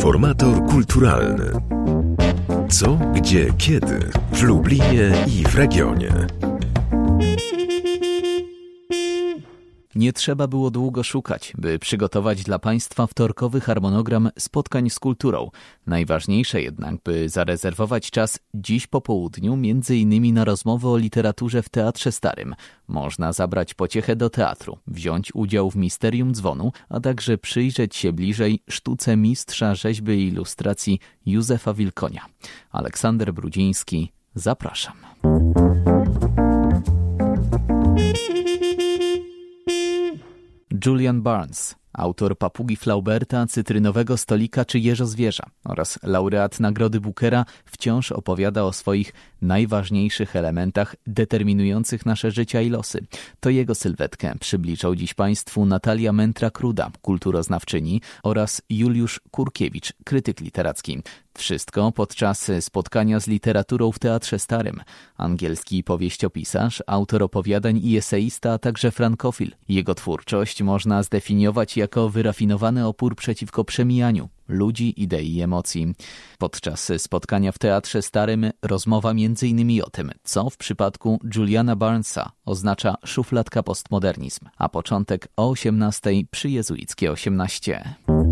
Informator kulturalny. Co, gdzie, kiedy w Lublinie i w regionie. Nie trzeba było długo szukać, by przygotować dla Państwa wtorkowy harmonogram spotkań z kulturą. Najważniejsze jednak, by zarezerwować czas dziś po południu, m.in. na rozmowę o literaturze w Teatrze Starym. Można zabrać pociechę do teatru, wziąć udział w Misterium Dzwonu, a także przyjrzeć się bliżej sztuce mistrza rzeźby i ilustracji Józefa Wilkonia. Aleksander Brudziński, zapraszam. Julian Barnes, autor Papugi Flauberta, Cytrynowego stolika czy Jeżozwierza oraz laureat Nagrody Bookera, wciąż opowiada o swoich najważniejszych elementach determinujących nasze życia i losy. To jego sylwetkę przybliżał dziś Państwu Natalia Mętra-Kruda, kulturoznawczyni, oraz Juliusz Kurkiewicz, krytyk literacki. Wszystko podczas spotkania z literaturą w Teatrze Starym. Angielski powieściopisarz, autor opowiadań i eseista, a także frankofil. Jego twórczość można zdefiniować jako wyrafinowany opór przeciwko przemijaniu ludzi, idei i emocji. Podczas spotkania w Teatrze Starym rozmowa m.in. o tym, co w przypadku Juliana Barnesa oznacza szufladka postmodernizm, a początek o 18:00 przy Jezuickie 18.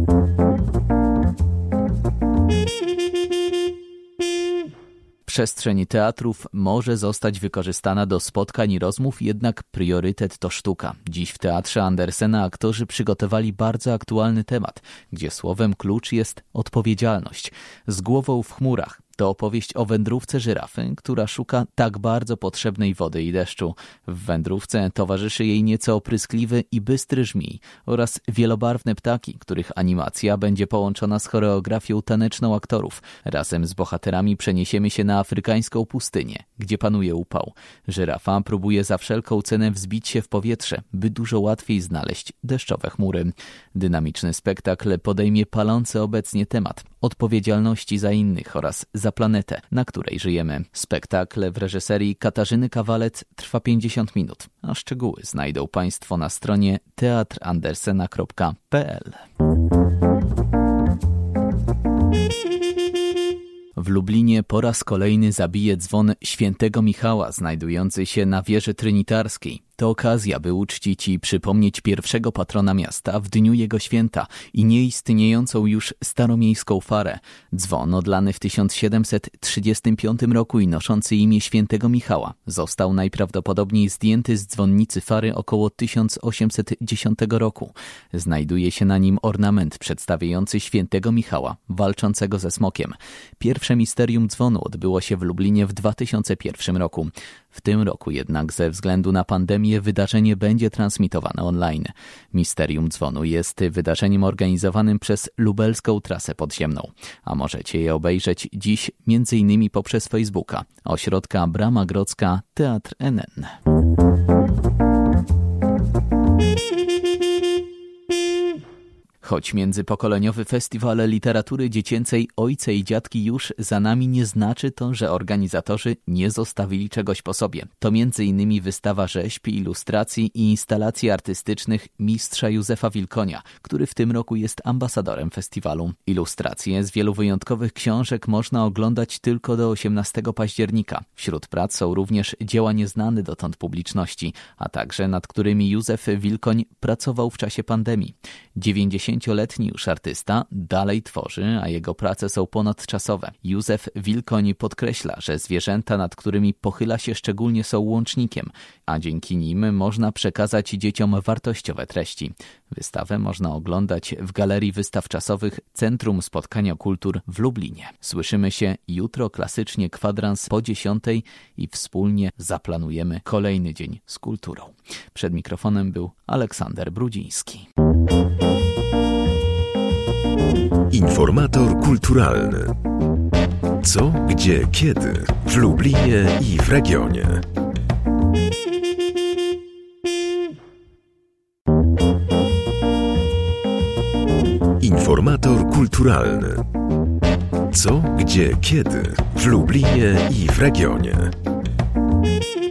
Przestrzeń teatrów może zostać wykorzystana do spotkań i rozmów, jednak priorytet to sztuka. Dziś w Teatrze Andersena aktorzy przygotowali bardzo aktualny temat, gdzie słowem klucz jest odpowiedzialność. Z głową w chmurach to opowieść o wędrówce żyrafy, która szuka tak bardzo potrzebnej wody i deszczu. W wędrówce towarzyszy jej nieco opryskliwy i bystry żmij oraz wielobarwne ptaki, których animacja będzie połączona z choreografią taneczną aktorów. Razem z bohaterami przeniesiemy się na afrykańską pustynię, gdzie panuje upał. Żyrafa próbuje za wszelką cenę wzbić się w powietrze, by dużo łatwiej znaleźć deszczowe chmury. Dynamiczny spektakl podejmie palący obecnie temat odpowiedzialności za innych oraz za planetę, na której żyjemy. Spektakl w reżyserii Katarzyny Kawalec trwa 50 minut, a szczegóły znajdą Państwo na stronie teatrandersena.pl. W Lublinie po raz kolejny zabije dzwon Świętego Michała, znajdujący się na wieży trinitarskiej. To okazja, by uczcić i przypomnieć pierwszego patrona miasta w dniu jego święta i nieistniejącą już staromiejską farę. Dzwon odlany w 1735 roku i noszący imię Świętego Michała został najprawdopodobniej zdjęty z dzwonnicy fary około 1810 roku. Znajduje się na nim ornament przedstawiający Świętego Michała walczącego ze smokiem. Pierwsze misterium dzwonu odbyło się w Lublinie w 2001 roku. W tym roku jednak ze względu na pandemię wydarzenie będzie transmitowane online. Misterium Dzwonu jest wydarzeniem organizowanym przez Lubelską Trasę Podziemną, a możecie je obejrzeć dziś m.in. poprzez Facebooka Ośrodka Brama Grodzka Teatr NN. Choć międzypokoleniowy festiwal literatury dziecięcej Ojce i Dziadki już za nami, nie znaczy to, że organizatorzy nie zostawili czegoś po sobie. To m.in. wystawa rzeźb, ilustracji i instalacji artystycznych mistrza Józefa Wilkonia, który w tym roku jest ambasadorem festiwalu. Ilustracje z wielu wyjątkowych książek można oglądać tylko do 18 października. Wśród prac są również dzieła nieznane dotąd publiczności, a także nad którymi Józef Wilkoń pracował w czasie pandemii. 90-letni już artysta dalej tworzy, a jego prace są ponadczasowe. Józef Wilkoń podkreśla, że zwierzęta, nad którymi pochyla się szczególnie, są łącznikiem, a dzięki nim można przekazać dzieciom wartościowe treści. Wystawę można oglądać w Galerii Wystaw Czasowych Centrum Spotkania Kultur w Lublinie. Słyszymy się jutro klasycznie kwadrans po 10:00 i wspólnie zaplanujemy kolejny dzień z kulturą. Przed mikrofonem był Aleksander Brudziński. Informator kulturalny. Co, gdzie, kiedy w Lublinie i w regionie. Informator kulturalny. Co, gdzie, kiedy w Lublinie i w regionie.